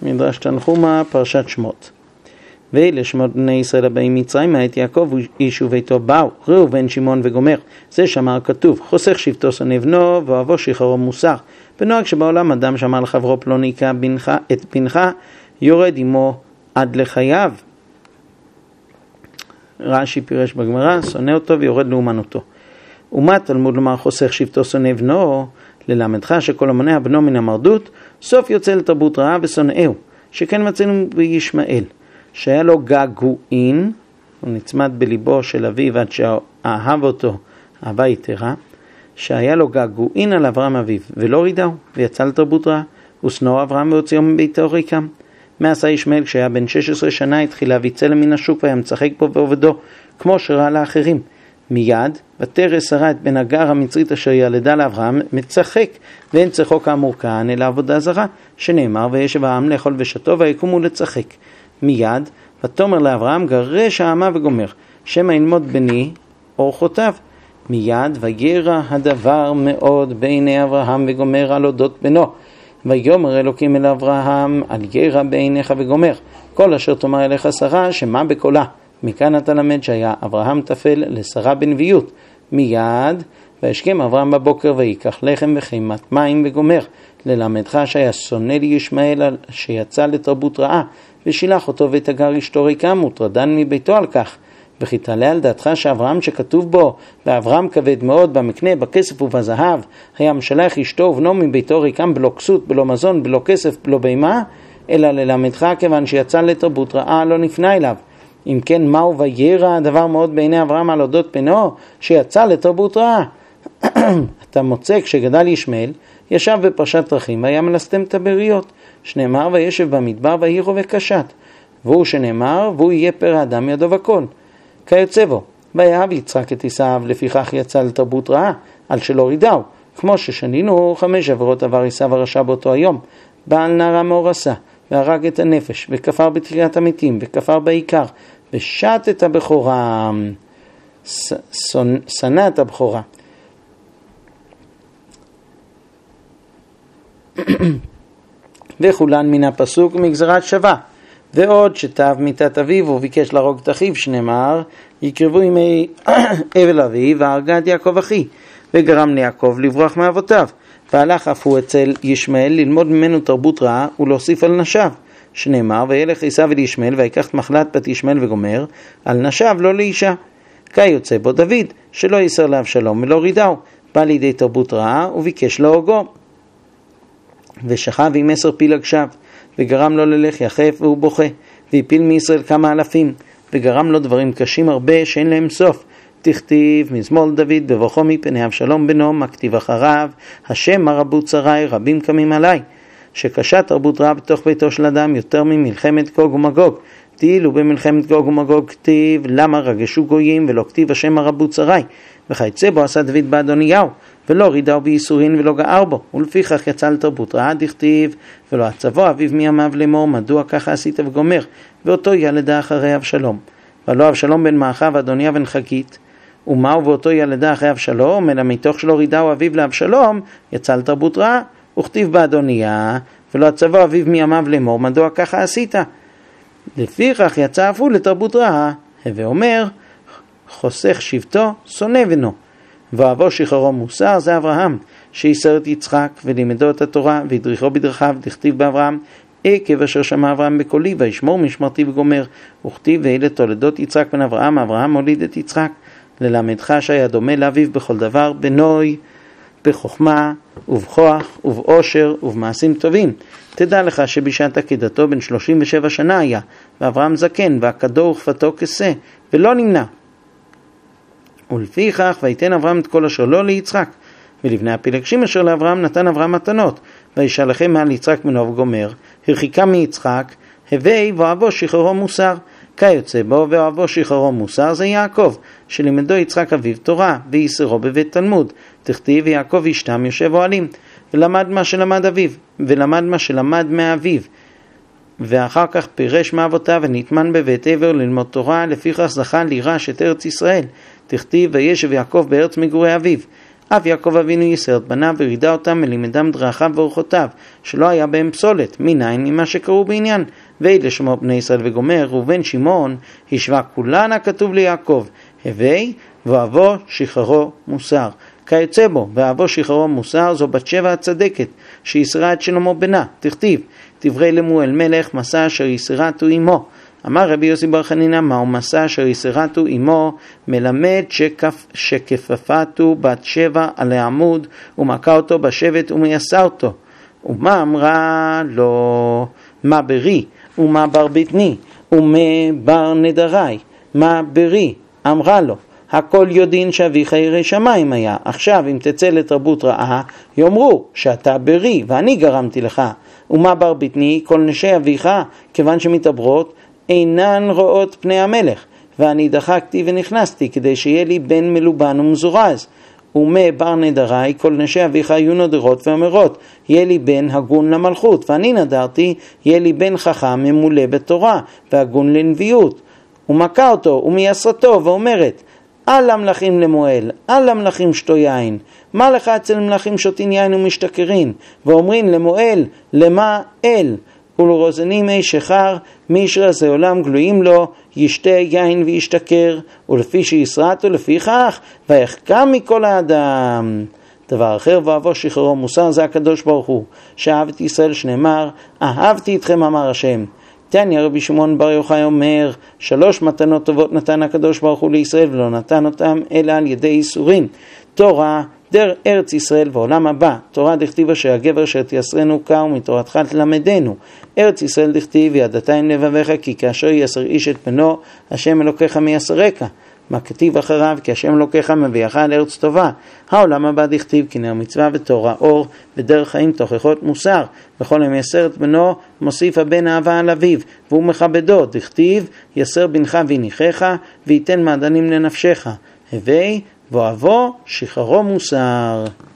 מדרש תנחומא, פרשת שמות. ואלה שמות בני ישראל הבאים מצרימה את יעקב איש וביתו באו, ראובן שמעון וגומר. זה שמר כתוב, חוסך שבטו שונא בנו ואוהבו שחרו מוסר. בנוהג שבעולם אדם שמר לחברו פלוני את בנך, יורד עמו עד לחייו. רש"י פירש בגמרא, שונא אותו ויורד לאומנותו. ומה תלמוד לומר חוסך שבטו שונא בנו? ללמדך שכל המונע בנו מן המרדות, סוף יוצא לתרבות רעה ושונאהו. שכן מצאנו בישמעאל, שהיה לו געגועין, הוא נצמד בליבו של אביו עד שאהב אותו אהבה יתרה, שהיה לו געגועין על אברהם אביו, ולא רידהו, ויצא לתרבות רעה, ושנוא אברהם והוציאו מביתו ריקם. מה עשה ישמעאל כשהיה בן 16 שנה, התחיל להביא צלם מן השוק והיה מצחק בו ועובדו, כמו שראה לאחרים. מיד, ותרא שרה את בן הגר המצרית אשר ילדה לאברהם, מצחק, ואין צחו כאמור כהן אלא עבודה זרה, שנאמר, וישב העם לאכול ושתו ויקומו לצחק. מיד, ותאמר לאברהם, גרש העמה וגומר, שמא ילמוד בני אורחותיו. מיד, וירא הדבר מאוד בעיני אברהם וגומר על אודות בנו. ויאמר אלוקים אל אברהם, אל ירא בעיניך וגומר, כל אשר תאמר אליך שרה, שמע בקולה. מכאן אתה למד שהיה אברהם תפל לשרה בנביאות. מיד, וישכם אברהם בבוקר ויקח לחם וחימת מים וגומר, ללמדך שהיה שונא לי ישמעאל שיצא לתרבות רעה, ושילח אותו ואת הגר אשתו ריקם, וטרדן מביתו על כך. וכי תעלה על דעתך שאברהם שכתוב בו, ואברהם כבד מאוד במקנה, בכסף ובזהב, היה משלח אשתו ובנו מביתו ריקם, בלא כסות, בלא מזון, בלא כסף, בלא בימה, אלא ללמדך כיוון שיצא לתרבות רעה לא נפנה אליו. אם כן, מהו וירא הדבר מאוד בעיני אברהם על אודות בנו, שיצא לתרבות רעה? אתה מוצא, כשגדל ישמעאל, ישב בפרשת דרכים, והיה מלסתם את הבריות. שנאמר, וישב במדבר, ויהירו וקשת. והוא שנאמר, והוא יהיה פרא האדם ידו וכל. כיוצא בו, ויאהב יצחק את עשיו, לפיכך יצא לתרבות רעה, על שלא רידהו. כמו ששנינו 5 עבירות עבר עשיו הרשע באותו היום. בעל נערה מאורסה, והרג את הנפש, וכפר בתחיית המתים, וכפר בעיקר, ושת את הבכורה, שנא את הבכורה. וכולן מן הפסוק מגזרת שווה. ועוד שתב מיתת אביו וביקש להרוג את אחיו, שנאמר, יקרבו ימי אבל אביו והרגה את יעקב אחי, וגרם ליעקב לברוח מאבותיו. והלך אף הוא אצל ישמעאל ללמוד ממנו תרבות רעה ולהוסיף על נשיו, שנאמר, וילך עשיו אל ישמעאל ויקח את מחלת בת ישמעאל וגומר, על נשיו לא לאישה. כיוצא בו דוד, שלא יסר לאבשלום ולא רידהו, בא לידי תרבות רעה וביקש להורגו. ושכב עם 10 פילג שווא, וגרם לו ללך יחף והוא בוכה, והפיל מישראל כמה אלפים, וגרם לו דברים קשים הרבה שאין להם סוף. תכתיב מזמור דוד בבוכו מפני אבשלום בנו, מכתיב אחריו, השם הרבו צרי רבים קמים עלי. שקשה תרבות רעה בתוך ביתו של אדם יותר ממלחמת גוג ומגוג. תהילו במלחמת גוג ומגוג כתיב, למה רגשו גויים ולא כתיב השם הרבו צרי. וכיוצא בו עשה דוד באדוניהו, ולא רידהו בייסורין ולא גער בו, ולפיכך יצא לתרבות רעה. דכתיב, ולא עצבו אביו מימיו לאמור, מדוע ככה עשית וגומר, ואותו ילדה אחרי אבשלום. ולא אבשלום בן מעכה ואדוניה בן חגית. ומהו ואותו ילדה אחרי אבשלום, אלא מתוך שלא רידהו אביו לאבשלום, יצא לתרבות רעה. וכתיב באדוניה, ולא עצבו אביו מימיו לאמור, מדוע ככה עשית. לפיכך יצא אף הוא לתרבות רעה. הווה אומר, חוסך שבטו, שונא בנו. ואהבו שחרו מוסר, זה אברהם, שיסר את יצחק ולימדו את התורה והדריכו בדרכיו. דכתיב באברהם, עקב אשר שמע אברהם בקולי וישמור משמרתי וגומר. וכתיב, ואלה תולדות יצחק בן אברהם, אברהם הוליד את יצחק. ללמדך שהיה דומה לאביו בכל דבר, בנוי, בחוכמה ובכוח ובאושר ובמעשים טובים. תדע לך שבשעת עקדתו בן 37 שנה היה, ואברהם זקן, והקדו וכפתו כסה, ולא נמנע. ולפיכך ויתן אברהם את כל אשר לו ליצחק, ולבני הפילגשים אשר לאברהם נתן אברהם מתנות, וישלחם מעל יצחק בנו וגומר, הרחיקה מיצחק, הווי ואהבו שחררו מוסר. כיוצא בו ואהבו שחררו מוסר, זה יעקב, שלימדו יצחק אביו תורה, ויסרו בבית תלמוד. תכתיב, ויעקב ישתם יושב אוהלים, ולמד מה שלמד אביו, ולמד מה שלמד מאביו. ואחר כך פירש מאבותיו ונתמן בבית עבר ללמוד תורה, לפיכך זכה לירש את ארץ ישראל. תכתיב, וישב יעקב בארץ מגורי אביו. אף יעקב אבינו ייסר את בניו ורידה אותם מלימדם דרכיו ואורחותיו, שלא היה בהם פסולת, מניין ממה שקראו בעניין. ואלה שמות בני ישראל וגומר, ראובן שמעון, השווה כולן הכתוב ליעקב, הווי ואבו שחררו מוסר. כיוצא בו, ואבו שחררו מוסר, זו בת שבע הצדקת, שיסרה את שלמה בנה, תכתיב, דברי למואל מלך, מסע אשר יסרתו עמו. אמר רבי יוסי בר חנינא, מהו מסע אשר יסרתו עמו? מלמד שכפפתו בת שבע על העמוד, ומכה אותו בשבט ומייסה אותו. ומה אמרה לו? מה ברי? ומה בר בטני? ומה בר נדרי? מה ברי? אמרה לו, הכל יודעים שאביך ירא שמיים היה. עכשיו אם תצא לתרבות רעה, יאמרו שאתה ברי ואני גרמתי לך. ומה בר בטני? כל נשי אביך, כיוון שמתעברות, אינן רואות פני המלך. ואני דחקתי ונכנסתי כדי שיהיה לי בן מלובן ומזורז. ומה בר נדרי? כל נשי אביך היו נודרות ואומרות, יהיה לי בן הגון למלכות. ואני נדרתי, יהיה לי בן חכם ממולא בתורה והגון לנביאות. ומכה אותו ומייסרתו ואומרת, אל המלכים למואל, אל המלכים שתו יין. מה לך אצל מלכים שותין יין ומשתכרין? ואומרין למואל, למה אל? ולרוזנים מי שחר, מישרא זה עולם גלויים לו, ישתה יין וישתכר, ולפי שיסרתו לפי כך, ויחכם מכל האדם. דבר אחר, ואבו שחררו מוסר, זה הקדוש ברוך הוא, שאהבת ישראל שנאמר, אהבתי אתכם אמר השם. תניא רבי שמעון בר יוחאי אומר, 3 מתנות טובות נתן הקדוש ברוך הוא לישראל, ולא נתן אותם אלא על ידי איסורים. תורה, דר ארץ ישראל ועולם הבא. תורה דכתיב אשר הגבר שתייסרנו קר ומתורתך תלמדנו. ארץ ישראל דכתיב וידעת עם לבביך כי כאשר יסר איש את בנו השם אלוקיך מייסרך. מה כתיב אחריו? כי השם אלוקיך מביאך על ארץ טובה. העולם הבא דכתיב כי נר מצווה ותורה אור ודרך חיים תוכחות מוסר. וכל המייסר את בנו מוסיף הבן אהבה על אביו והוא מכבדו. דכתיב יסר בנך ויניחך וייתן מעדנים לנפשך. הווי ואבו שחררו מוסר.